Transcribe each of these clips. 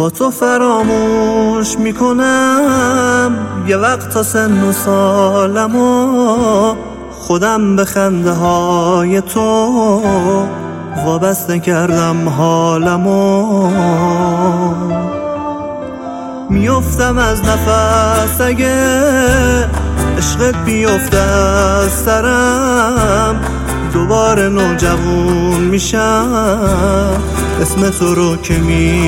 با تو فراموش میکنم یه وقت تا سن و سالمو، خودم به خنده های تو وابسته کردم حالمو. میافتم از نفس اگه عشقت بیفته از سرم، دوباره نوجوون میشم اسم تو رو که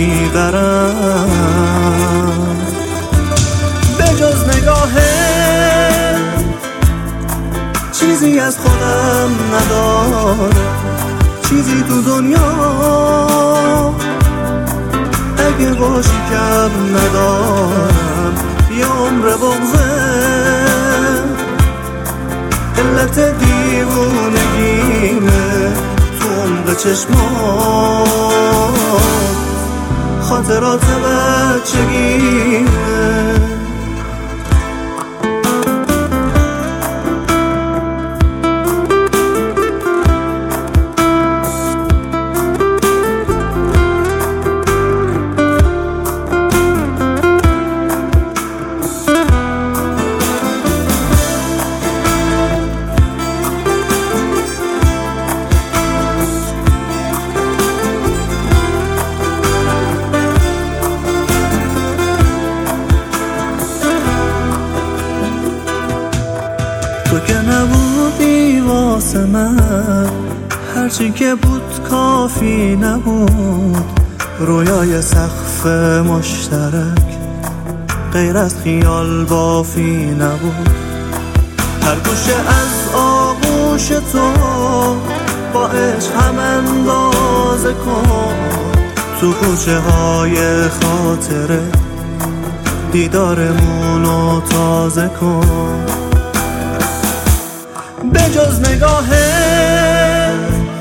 میبرم. به جز نگاهت چیزی از خودم ندارم، چیزی تو دنیا اگه باشی کم ندارم. یه عمر بغضه علت دیوونگیمه، تو عمق چشمات خاطرات بچگیمه. تو که نبودی واسه من، هرچی که بود کافی نبود. رویای سقف مشترک غیر از خیال بافی نبود. هر گوشه از آغوش تو با عشق هم اندازه کن، تو کوچه های خاطره دیدارمونو تازه کن. به جز نگاهت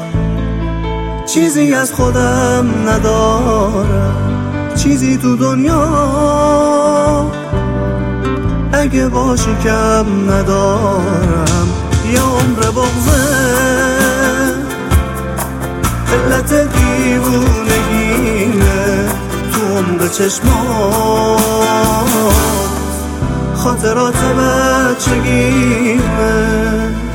چیزی از خودم ندارم، چیزی تو دنیا اگه باشی کم ندارم. یه عمر بغضه علت دیوونگیمه، تو عمق چشمات خاطرات بچگیمه.